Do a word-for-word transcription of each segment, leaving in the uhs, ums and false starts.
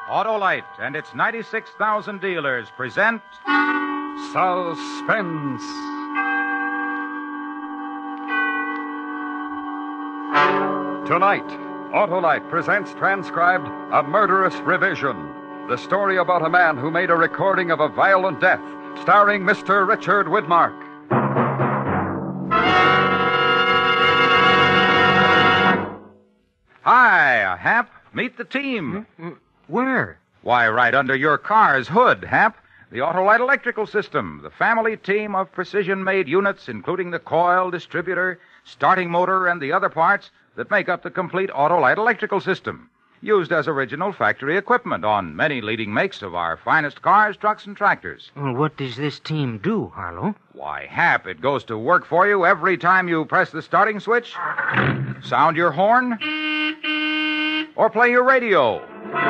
Autolite and its ninety-six thousand dealers present Suspense. Tonight, Autolite presents transcribed A Murderous Revision, the story about a man who made a recording of a violent death, starring Mister Richard Widmark. Hi, Hap. Meet the team. Where? Why, right under your car's hood, Hap. The Autolite Electrical System, the family team of precision-made units, including the coil, distributor, starting motor, and the other parts that make up the complete Autolite Electrical System, used as original factory equipment on many leading makes of our finest cars, trucks, and tractors. Well, what does this team do, Harlow? Why, Hap, it goes to work for you every time you press the starting switch, sound your horn, or play your radio.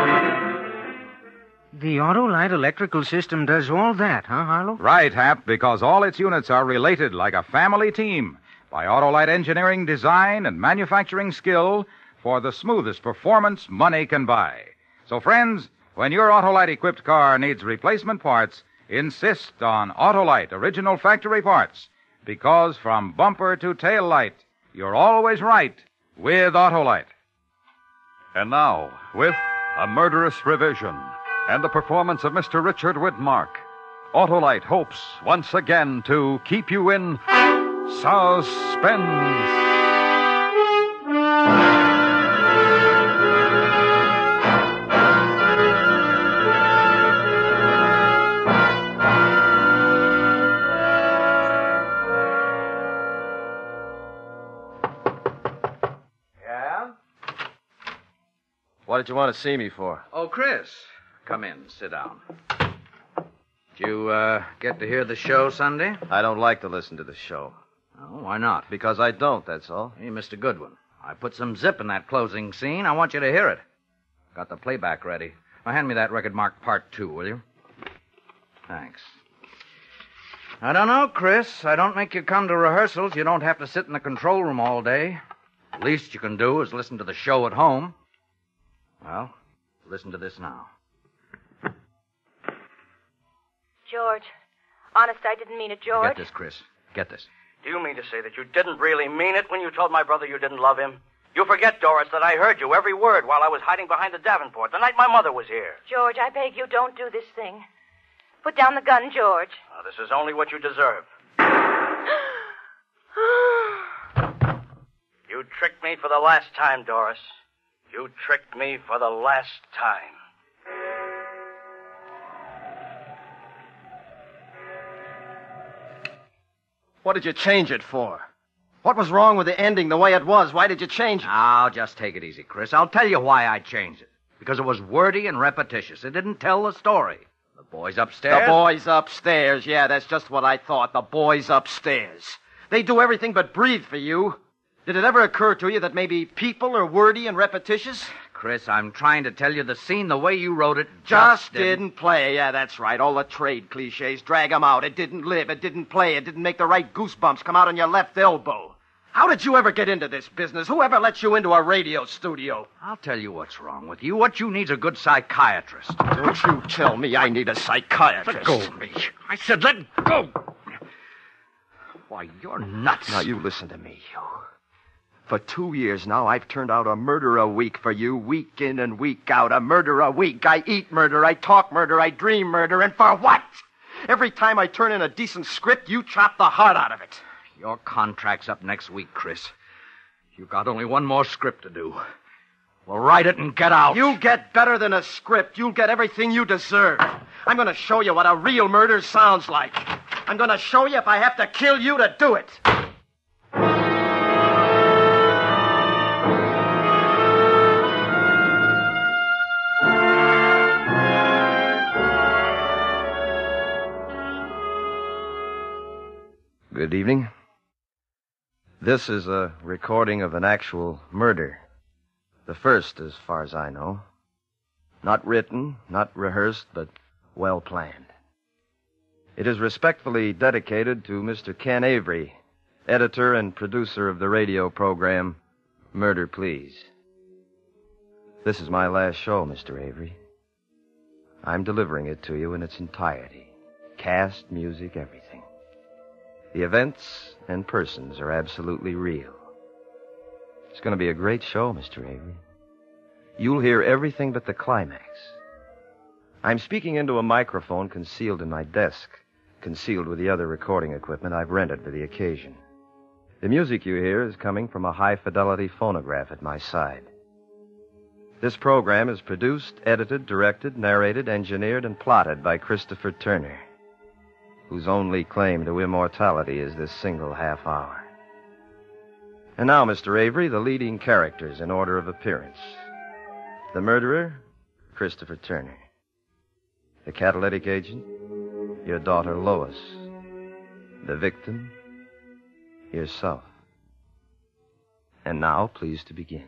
The Autolite Electrical System does all that, huh, Harlow? Right, Hap, because all its units are related like a family team by Autolite engineering, design, and manufacturing skill for the smoothest performance money can buy. So, friends, when your Autolite-equipped car needs replacement parts, insist on Autolite original factory parts, because from bumper to tail light, you're always right with Autolite. And now, with A Murderous Revision and the performance of Mister Richard Widmark, Autolite hopes once again to keep you in suspense. Yeah? What did you want to see me for? Oh, Chris. Come in. Sit down. Did you uh, get to hear the show Sunday? I don't like to listen to the show. Oh, why not? Because I don't, that's all. Hey, Mister Goodwin, I put some zip in that closing scene. I want you to hear it. Got the playback ready. Now, hand me that record marked part two, will you? Thanks. I don't know, Chris. I don't make you come to rehearsals. You don't have to sit in the control room all day. The least you can do is listen to the show at home. Well, listen to this now. George. Honest, I didn't mean it, George. Get this, Chris. Get this. Do you mean to say that you didn't really mean it when you told my brother you didn't love him? You forget, Doris, that I heard you every word while I was hiding behind the Davenport the night my mother was here. George, I beg you, don't do this thing. Put down the gun, George. Now, this is only what you deserve. You tricked me for the last time, Doris. You tricked me for the last time. What did you change it for? What was wrong with the ending the way it was? Why did you change it? Now, just take it easy, Chris. I'll tell you why I changed it. Because it was wordy and repetitious. It didn't tell the story. The boys upstairs... The boys upstairs. Yeah, that's just what I thought. The boys upstairs. They do everything but breathe for you. Did it ever occur to you that maybe people are wordy and repetitious? Chris, I'm trying to tell you the scene the way you wrote it Just, just didn't... didn't play. Yeah, that's right. All the trade cliches. Drag 'em out. It didn't live. It didn't play. It didn't make the right goosebumps come out on your left elbow. How did you ever get into this business? Who ever let you into a radio studio? I'll tell you what's wrong with you. What you need's a good psychiatrist. Don't you tell me I need a psychiatrist. Let go of me. I said let go. Why, you're nuts. Now, you listen to me, you. For two years now, I've turned out a murder a week for you, week in and week out. A murder a week. I eat murder, I talk murder, I dream murder, and for what? Every time I turn in a decent script, you chop the heart out of it. Your contract's up next week, Chris. You've got only one more script to do. Well, write it and get out. You get better than a script. You'll get everything you deserve. I'm going to show you what a real murder sounds like. I'm going to show you if I have to kill you to do it. Good evening. This is a recording of an actual murder. The first, as far as I know. Not written, not rehearsed, but well planned. It is respectfully dedicated to Mister Ken Avery, editor and producer of the radio program Murder Please. This is my last show, Mister Avery. I'm delivering it to you in its entirety. Cast, music, everything. The events and persons are absolutely real. It's going to be a great show, Mister Avery. You'll hear everything but the climax. I'm speaking into a microphone concealed in my desk, concealed with the other recording equipment I've rented for the occasion. The music you hear is coming from a high-fidelity phonograph at my side. This program is produced, edited, directed, narrated, engineered, and plotted by Christopher Turner, whose only claim to immortality is this single half hour. And now, Mister Avery, the leading characters in order of appearance. The murderer, Christopher Turner. The catalytic agent, your daughter Lois. The victim, yourself. And now, please to begin.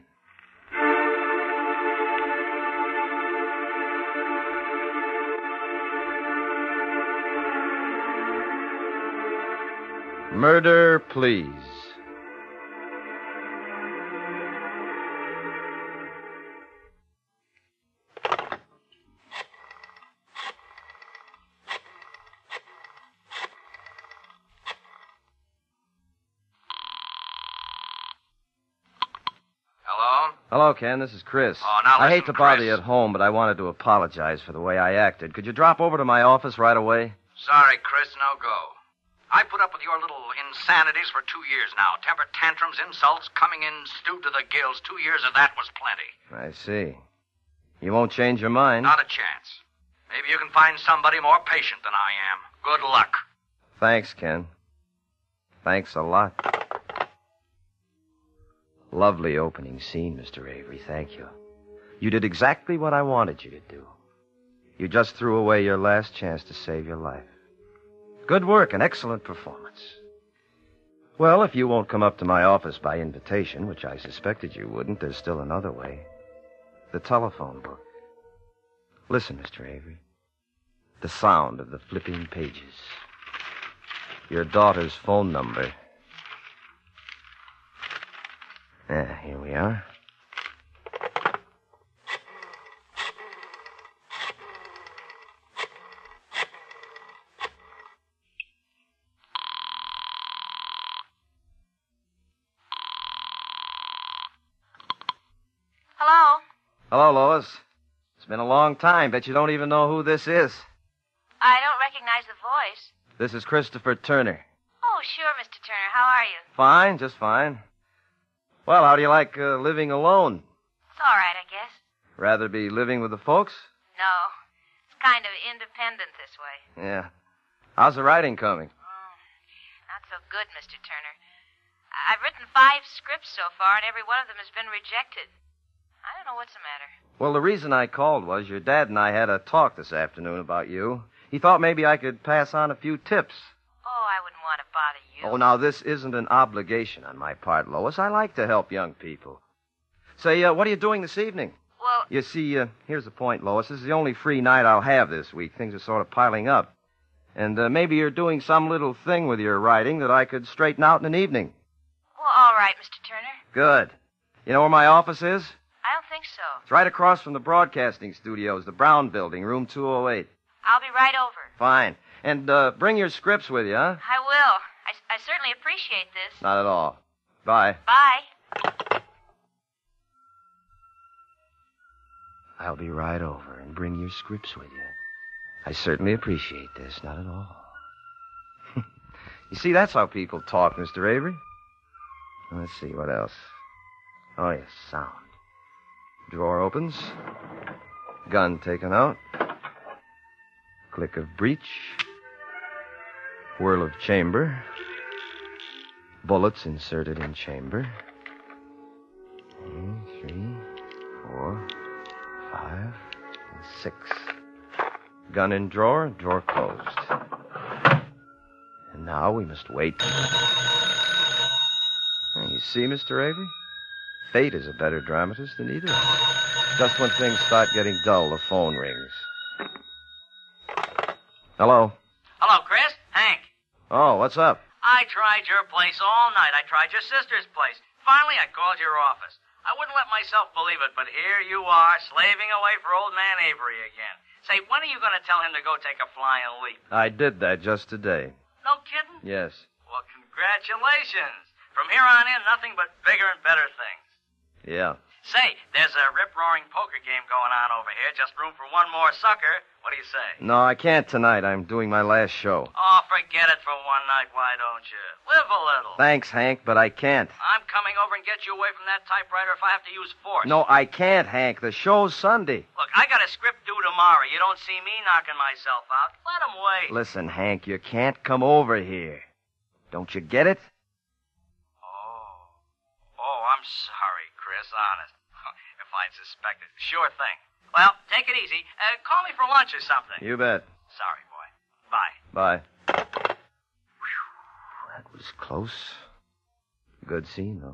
Murder, please. Hello? Hello, Ken. This is Chris. Oh, now I listen, hate to bother Chris. you at home, but I wanted to apologize for the way I acted. Could you drop over to my office right away? Sorry, Chris, no go. I put up with your little insanities for two years now. Temper tantrums, insults, coming in stewed to the gills. Two years of that was plenty. I see. You won't change your mind? Not a chance. Maybe you can find somebody more patient than I am. Good luck. Thanks, Ken. Thanks a lot. Lovely opening scene, Mister Avery. Thank you. You did exactly what I wanted you to do. You just threw away your last chance to save your life. Good work, an excellent performance. Well, if you won't come up to my office by invitation, which I suspected you wouldn't, there's still another way. The telephone book. Listen, Mister Avery. The sound of the flipping pages. Your daughter's phone number. Yeah, here we are. Hello? Hello, Lois. It's been a long time. Bet you don't even know who this is. I don't recognize the voice. This is Christopher Turner. Oh, sure, Mister Turner. How are you? Fine, just fine. Well, how do you like uh, living alone? It's all right, I guess. Rather be living with the folks? No. It's kind of independent this way. Yeah. How's the writing coming? Oh, not so good, Mister Turner. I- I've written five scripts so far, and every one of them has been rejected. I don't know what's the matter. Well, the reason I called was your dad and I had a talk this afternoon about you. He thought maybe I could pass on a few tips. Oh, I wouldn't want to bother you. Oh, now, this isn't an obligation on my part, Lois. I like to help young people. Say, uh, what are you doing this evening? Well, You see, uh, here's the point, Lois. This is the only free night I'll have this week. Things are sort of piling up. And uh, maybe you're doing some little thing with your writing that I could straighten out in an evening. well, all right, Mister Turner. Good. You know where my office is? I don't think so. It's right across from the broadcasting studios, the Brown Building, room two oh eight. I'll be right over. Fine. And uh, bring your scripts with you, huh? I will. I, I certainly appreciate this. Not at all. Bye. Bye. I'll be right over and bring your scripts with you. I certainly appreciate this. Not at all. You see, that's how people talk, Mister Avery. Let's see, what else? Oh, yes, sound. Drawer opens. Gun taken out. Click of breech. Whirl of chamber. Bullets inserted in chamber. One, three, four, five, and six. Gun in drawer, drawer closed. And now we must wait. Now, you see, Mister Avery? Fate is a better dramatist than either of us. Just when things start getting dull, the phone rings. Hello? Hello, Chris. Hank. Oh, what's up? I tried your place all night. I tried your sister's place. Finally, I called your office. I wouldn't let myself believe it, but here you are, slaving away for old man Avery again. Say, when are you going to tell him to go take a flying leap? I did that just today. No kidding? Yes. Well, congratulations. From here on in, nothing but bigger and better things. Yeah. Say, there's a rip-roaring poker game going on over here. Just room for one more sucker. What do you say? No, I can't tonight. I'm doing my last show. Oh, forget it for one night, why don't you? Live a little. Thanks, Hank, but I can't. I'm coming over and get you away from that typewriter if I have to use force. No, I can't, Hank. The show's Sunday. Look, I got a script due tomorrow. You don't see me knocking myself out. Let 'em wait. Listen, Hank, you can't come over here. Don't you get it? Oh. Oh, I'm sorry, Chris, honest. If I'd suspected. Sure thing. Well, take it easy. Uh, call me for lunch or something. You bet. Sorry, boy. Bye. Bye. Whew, that was close. Good scene, though.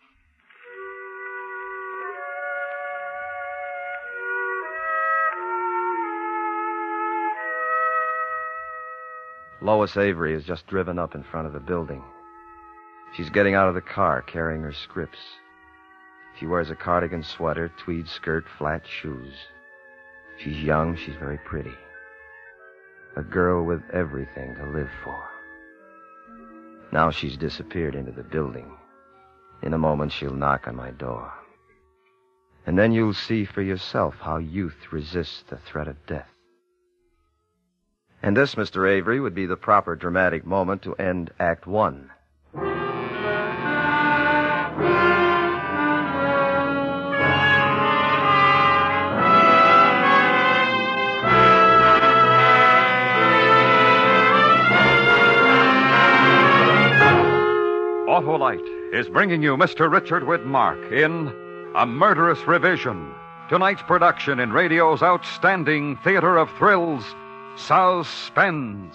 Lois Avery has just driven up in front of the building. She's getting out of the car, carrying her scripts. She wears a cardigan sweater, tweed skirt, flat shoes. She's young, she's very pretty. A girl with everything to live for. Now she's disappeared into the building. In a moment, she'll knock on my door. And then you'll see for yourself how youth resists the threat of death. And this, Mister Avery, would be the proper dramatic moment to end Act One. Autolite is bringing you Mister Richard Widmark in A Murderous Revision, tonight's production in radio's outstanding theater of thrills, Suspense.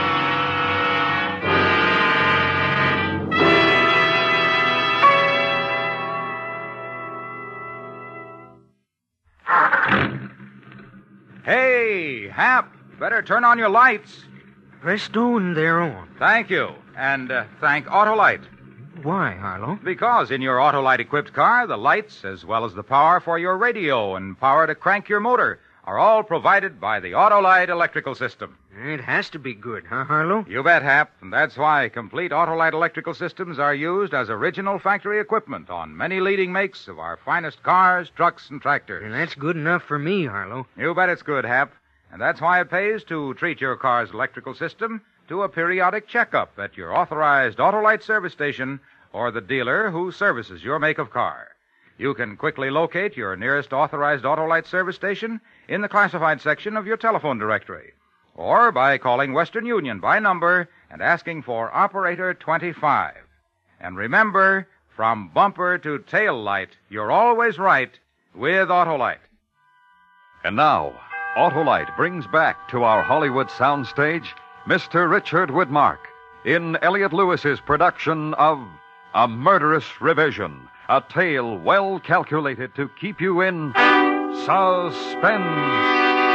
Hey, Hap, better turn on your lights. Presto, and they're on. Thank you. And uh, thank Autolite. Why, Harlow? Because in your Autolite-equipped car, the lights, as well as the power for your radio and power to crank your motor, are all provided by the Autolite electrical system. It has to be good, huh, Harlow? You bet, Hap. And that's why complete Autolite electrical systems are used as original factory equipment on many leading makes of our finest cars, trucks, and tractors. And that's good enough for me, Harlow. You bet it's good, Hap. And that's why it pays to treat your car's electrical system to a periodic checkup at your authorized Autolite service station or the dealer who services your make of car. You can quickly locate your nearest authorized Autolite service station in the classified section of your telephone directory, or by calling Western Union by number and asking for Operator twenty-five. And remember, from bumper to tail light, you're always right with Autolite. And now, Autolite brings back to our Hollywood soundstage Mister Richard Widmark in Elliot Lewis's production of A Murderous Revision, a tale well calculated to keep you in suspense.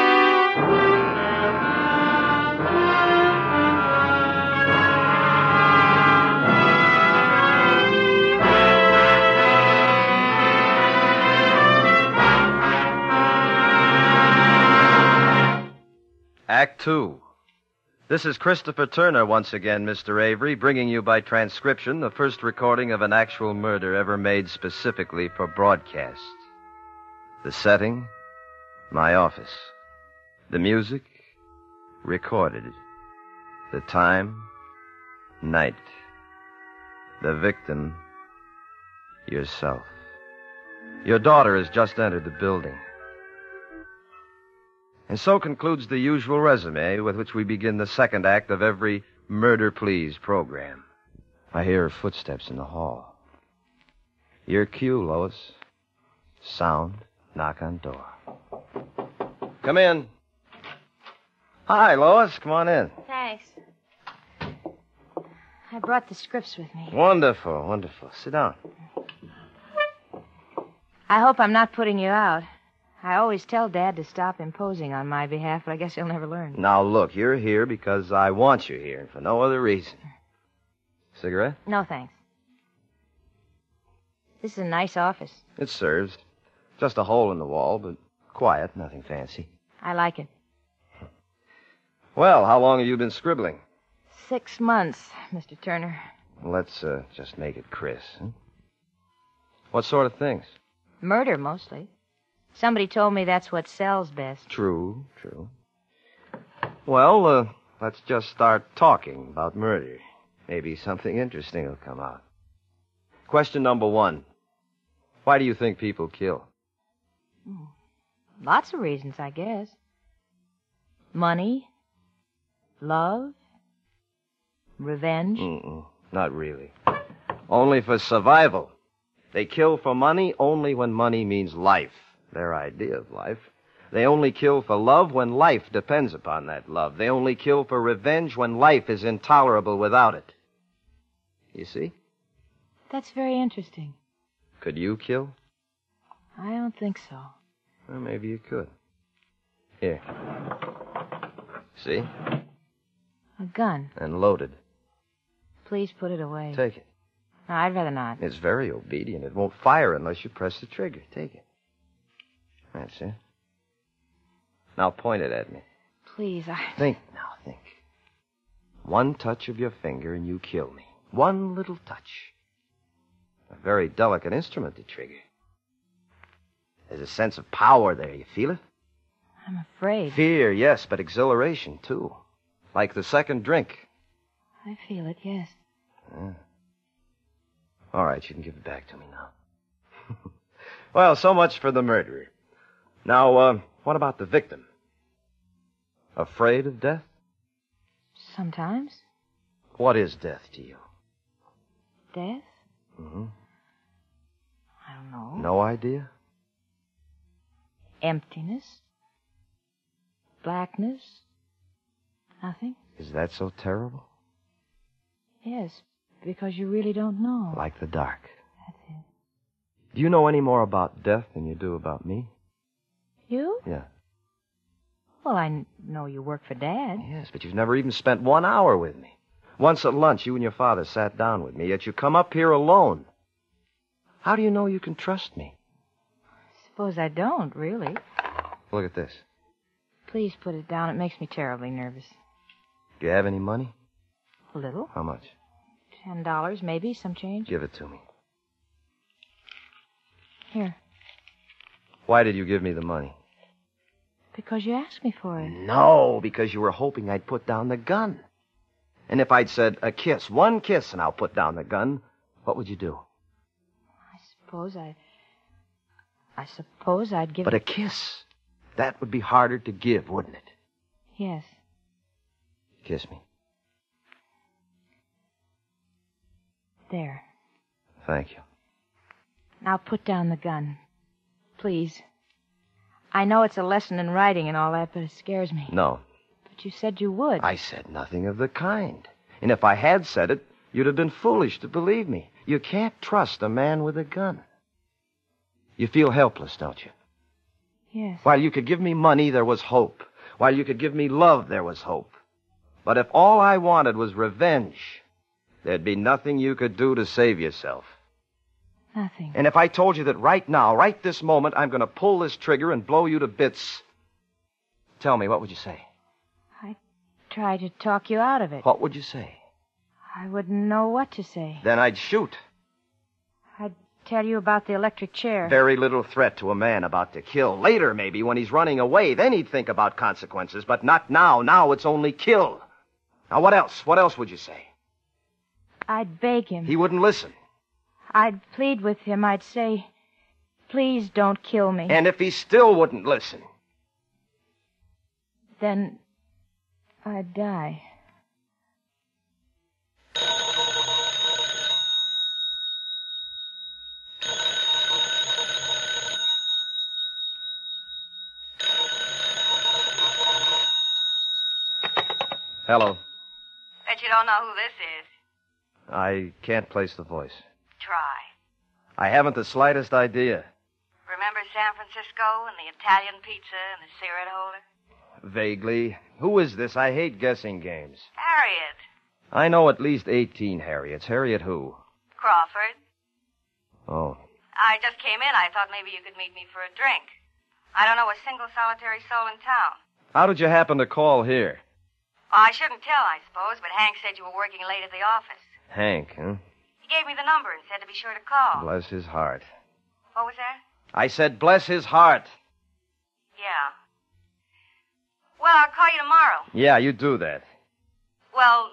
Act Two. This is Christopher Turner once again, Mister Avery, bringing you by transcription the first recording of an actual murder ever made specifically for broadcast. The setting, my office. The music, recorded. The time, night. The victim, yourself. Your daughter has just entered the building. And so concludes the usual resume with which we begin the second act of every Murder Please program. I hear her footsteps in the hall. Your cue, Lois. Sound, knock on door. Come in. Hi, Lois. Come on in. Thanks. I brought the scripts with me. Wonderful, wonderful. Sit down. I hope I'm not putting you out. I always tell Dad to stop imposing on my behalf, but I guess he'll never learn. Now, look, you're here because I want you here, and for no other reason. Cigarette? No, thanks. This is a nice office. It serves. Just a hole in the wall, but quiet, nothing fancy. I like it. Well, how long have you been scribbling? Six months, Mister Turner. Let's uh, just make it Chris. Huh? What sort of things? Murder, mostly. Somebody told me that's what sells best. True, true. Well, uh, let's just start talking about murder. Maybe something interesting will come out. Question number one. Why do you think people kill? Hmm. Lots of reasons, I guess. Money, love, revenge. Mm-mm, not really. Only for survival. They kill for money only when money means life, their idea of life. They only kill for love when life depends upon that love. They only kill for revenge when life is intolerable without it. You see? That's very interesting. Could you kill? I don't think so. Well, maybe you could. Here. See? A gun. And loaded. Please put it away. Take it. No, I'd rather not. It's very obedient. It won't fire unless you press the trigger. Take it. That's it. Now point it at me. Please, I... Think now, think. One touch of your finger and you kill me. One little touch. A very delicate instrument to trigger. There's a sense of power there. You feel it? I'm afraid. Fear, yes, but exhilaration, too. Like the second drink. I feel it, yes. Yeah. All right, you can give it back to me now. Well, so much for the murderer. Now, uh, what about the victim? Afraid of death? Sometimes. What is death to you? Death? Mm-hmm. I don't know. No idea? Emptiness? Blackness? Nothing? Is that so terrible? Yes, because you really don't know. Like the dark. That's it. Do you know any more about death than you do about me? You? Yeah. Well, I n- know you work for Dad. Yes, but you've never even spent one hour with me. Once at lunch, you and your father sat down with me, yet you come up here alone. How do you know you can trust me? Suppose I don't, really. Look at this. Please put it down. It makes me terribly nervous. Do you have any money? A little. How much? Ten dollars, maybe, some change. Give it to me. Here. Why did you give me the money? Because you asked me for it. No, because you were hoping I'd put down the gun. And if I'd said, a kiss, one kiss, and I'll put down the gun, what would you do? I suppose I... I suppose I'd give But it... a kiss, that would be harder to give, wouldn't it? Yes. Kiss me. There. Thank you. Now put down the gun. Please. I know it's a lesson in writing and all that, but it scares me. No. But you said you would. I said nothing of the kind. And if I had said it, you'd have been foolish to believe me. You can't trust a man with a gun. You feel helpless, don't you? Yes. While you could give me money, there was hope. While you could give me love, there was hope. But if all I wanted was revenge, there'd be nothing you could do to save yourself. Nothing. And if I told you that right now, right this moment, I'm going to pull this trigger and blow you to bits, tell me, what would you say? I'd try to talk you out of it. What would you say? I wouldn't know what to say. Then I'd shoot. I'd tell you about the electric chair. Very little threat to a man about to kill. Later, maybe, when he's running away, then he'd think about consequences. But not now. Now it's only kill. Now, what else? What else would you say? I'd beg him. He wouldn't listen. I'd plead with him. I'd say, please don't kill me. And if he still wouldn't listen? Then I'd die. Hello. Bet you don't know who this is. I can't place the voice. Try. I haven't the slightest idea. Remember San Francisco and the Italian pizza and the cigarette holder? Vaguely. Who is this? I hate guessing games. Harriet. I know at least eighteen Harriets. Harriet who? Crawford. Oh. I just came in. I thought maybe you could meet me for a drink. I don't know a single solitary soul in town. How did you happen to call here? Well, I shouldn't tell, I suppose, but Hank said you were working late at the office. Hank, huh? He gave me the number and said to be sure to call. Bless his heart. What was that? I said bless his heart. Yeah. Well, I'll call you tomorrow. Yeah, you do that. Well,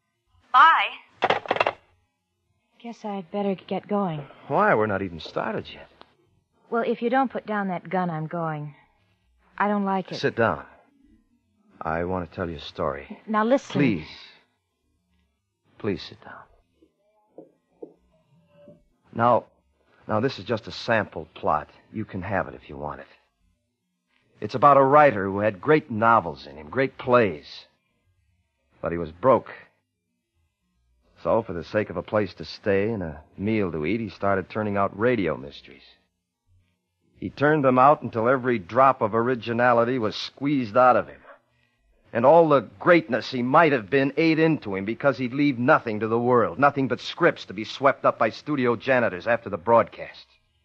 bye. Guess I'd better get going. Why? We're not even started yet. Well, if you don't put down that gun, I'm going. I don't like it. Sit down. I want to tell you a story. Now listen. Please. Please sit down. Now, now this is just a sample plot. You can have it if you want it. It's about a writer who had great novels in him, great plays. But he was broke. So, for the sake of a place to stay and a meal to eat, he started turning out radio mysteries. He turned them out until every drop of originality was squeezed out of him. And all the greatness he might have been ate into him because he'd leave nothing to the world, nothing but scripts to be swept up by studio janitors after the broadcast.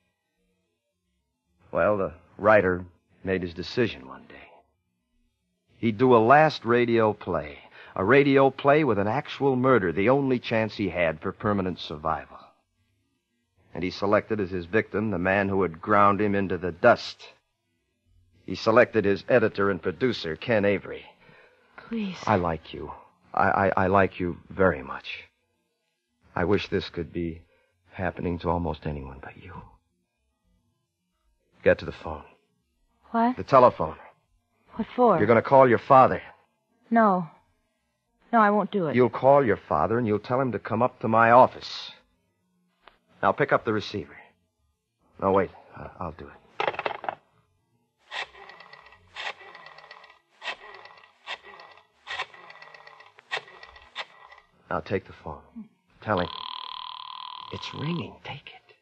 Well, the writer made his decision one day. He'd do a last radio play, a radio play with an actual murder, the only chance he had for permanent survival. And he selected as his victim the man who had ground him into the dust. He selected his editor and producer, Ken Avery. Please. I like you. I, I, I like you very much. I wish this could be happening to almost anyone but you. Get to the phone. What? The telephone. What for? You're going to call your father. No. No, I won't do it. You'll call your father and you'll tell him to come up to my office. Now pick up the receiver. No, wait. Uh, I'll do it. Now take the phone. Tell him. It's ringing. Take it.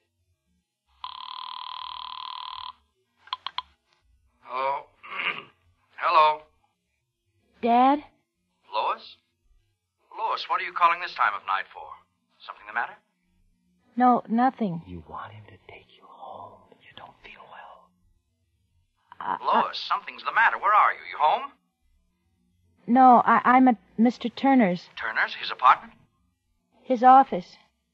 Hello? Hello? Dad? Lois? Lois, what are you calling this time of night for? Something the matter? No, nothing. You want him to take you home and you don't feel well. I, Lois, something's the matter. Where are you? You home? No, I, I'm at Mister Turner's. Turner's? His apartment? His office.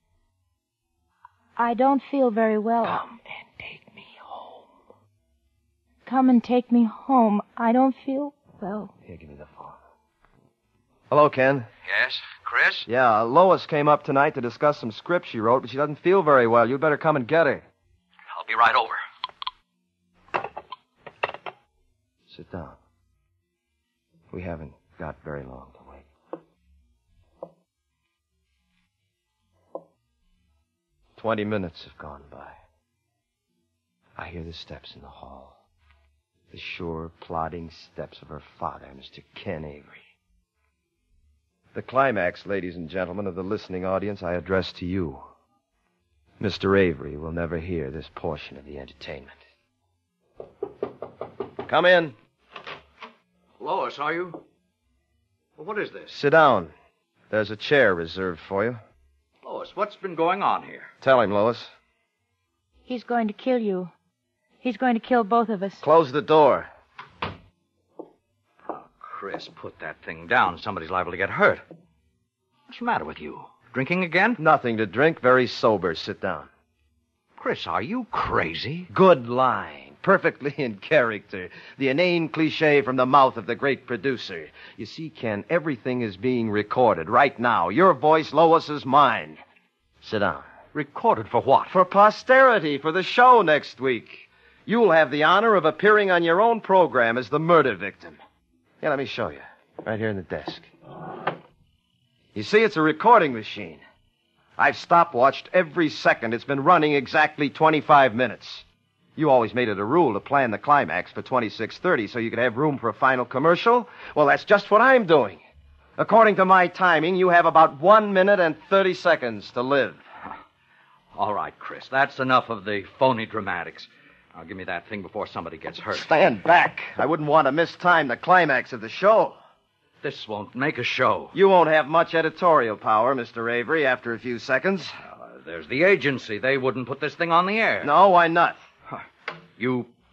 I don't feel very well. Come and take me home. Come and take me home. I don't feel well. Here, give me the phone. Hello, Ken. Yes, Chris? Yeah, Lois came up tonight to discuss some script she wrote, but she doesn't feel very well. You'd better come and get her. I'll be right over. Sit down. We haven't got very long to wait. Twenty minutes have gone by. I hear the steps in the hall. The sure, plodding steps of her father, Mister Ken Avery. The climax, ladies and gentlemen of the listening audience, I address to you. Mister Avery will never hear this portion of the entertainment. Come in. Lois, are you? Well, what is this? Sit down. There's a chair reserved for you. Lois, what's been going on here? Tell him, Lois. He's going to kill you. He's going to kill both of us. Close the door. Oh, Chris, put that thing down. Somebody's liable to get hurt. What's the matter with you? Drinking again? Nothing to drink. Very sober. Sit down. Chris, are you crazy? Good line. Perfectly in character. The inane cliche from the mouth of the great producer. You see, Ken, everything is being recorded right now. Your voice, Lois's, mine. Sit down. Recorded for what? For posterity, for the show next week. You'll have the honor of appearing on your own program as the murder victim. Here, let me show you. Right here in the desk. You see, it's a recording machine. I've stopwatched every second. It's been running exactly twenty-five minutes. You always made it a rule to plan the climax for twenty-six thirty so you could have room for a final commercial. Well, that's just what I'm doing. According to my timing, you have about one minute and thirty seconds to live. All right, Chris, that's enough of the phony dramatics. Now, give me that thing before somebody gets hurt. Stand back. I wouldn't want to mistime the climax of the show. This won't make a show. You won't have much editorial power, Mister Avery, after a few seconds. Uh, there's the agency. They wouldn't put this thing on the air. No, why not? You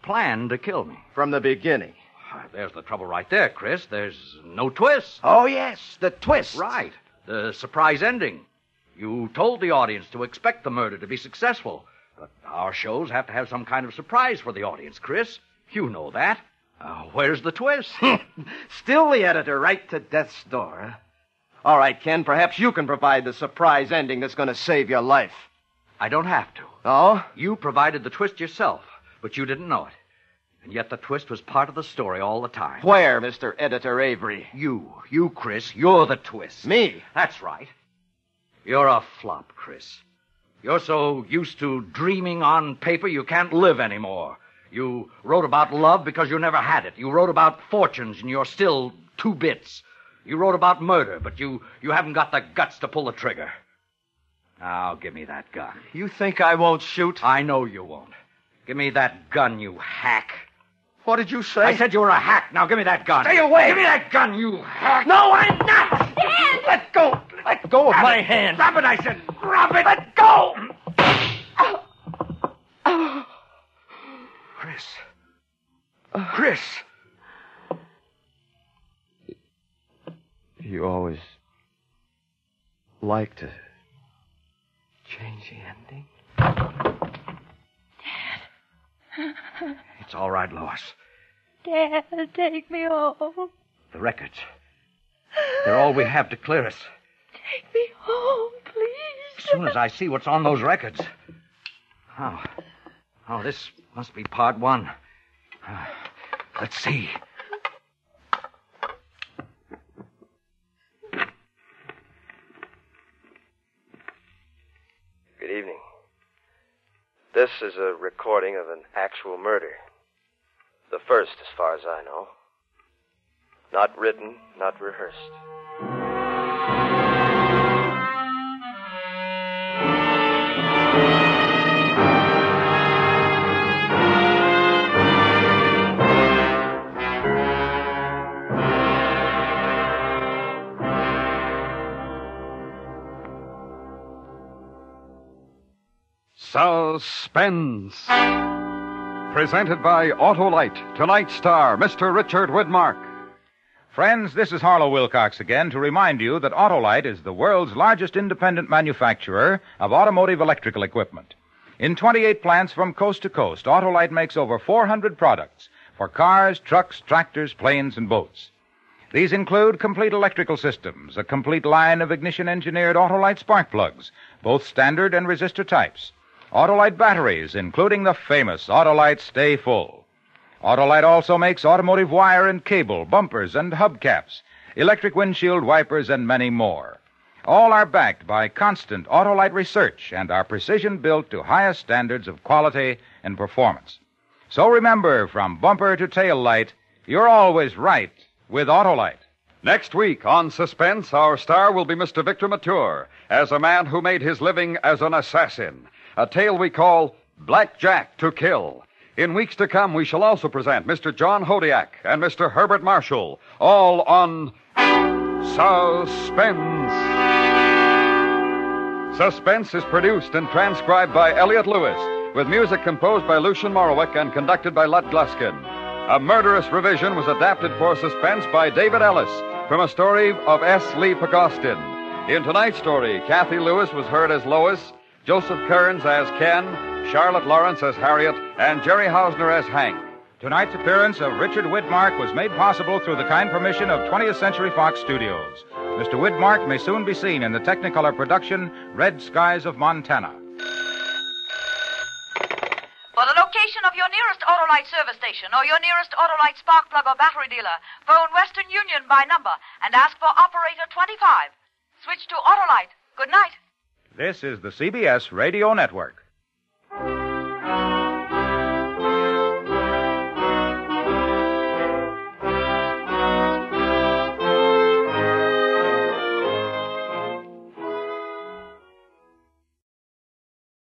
planned to kill me. From the beginning. There's the trouble right there, Chris. There's no twist. Oh, yes, the twist. Right. The surprise ending. You told the audience to expect the murder to be successful. But our shows have to have some kind of surprise for the audience, Chris. You know that. Uh, where's the twist? Still the editor right to death's door. Huh? All right, Ken, perhaps you can provide the surprise ending that's going to save your life. I don't have to. Oh? You provided the twist yourself, but you didn't know it. And yet the twist was part of the story all the time. Where, Mister Editor Avery? You. You, Chris. You're the twist. Me? That's right. You're a flop, Chris. You're so used to dreaming on paper you can't live anymore. You wrote about love because you never had it. You wrote about fortunes and you're still two bits. You wrote about murder, but you, you haven't got the guts to pull the trigger. Now, give me that gun. You think I won't shoot? I know you won't. Give me that gun, you hack. What did you say? I said you were a hack. Now give me that gun. Stay away. Give me that gun, you hack. No, I'm not. Dad! Let go. Let go of Grab my it. hand. Grab it, I said. Grab it. Let go. Chris. Chris. You always like to change the ending. It's all right, Lois. Dad, take me home. The records. They're all we have to clear us. Take me home, please. As soon as I see what's on those records. Oh. Oh, this must be part one. Uh, let's see. Good evening. This is a recording of an actual murder. The first, as far as I know. Not written, not rehearsed. Suspense. Presented by Autolite. Tonight's star, Mister Richard Widmark. Friends, this is Harlow Wilcox again to remind you that Autolite is the world's largest independent manufacturer of automotive electrical equipment. In twenty-eight plants from coast to coast, Autolite makes over four hundred products for cars, trucks, tractors, planes, and boats. These include complete electrical systems, a complete line of ignition-engineered Autolite spark plugs, both standard and resistor types, Autolite batteries, including the famous Autolite Stay Full. Autolite also makes automotive wire and cable, bumpers and hubcaps, electric windshield wipers, and many more. All are backed by constant Autolite research and are precision-built to highest standards of quality and performance. So remember, from bumper to tail light, you're always right with Autolite. Next week on Suspense, our star will be Mister Victor Mature as a man who made his living as an assassin. A tale we call Black Jack to Kill. In weeks to come, we shall also present Mister John Hodiak and Mister Herbert Marshall, all on Suspense. Suspense is produced and transcribed by Elliot Lewis, with music composed by Lucian Morowick and conducted by Lud Gluskin. A Murderous Revision was adapted for Suspense by David Ellis from a story of S. Lee Pagostin. In tonight's story, Kathy Lewis was heard as Lois, Joseph Kearns as Ken, Charlotte Lawrence as Harriet, and Jerry Hausner as Hank. Tonight's appearance of Richard Widmark was made possible through the kind permission of twentieth Century Fox Studios. Mister Widmark may soon be seen in the Technicolor production Red Skies of Montana. For the location of your nearest Autolite service station or your nearest Autolite spark plug or battery dealer, phone Western Union by number and ask for operator twenty-five. Switch to Autolite. Good night. This is the C B S Radio Network.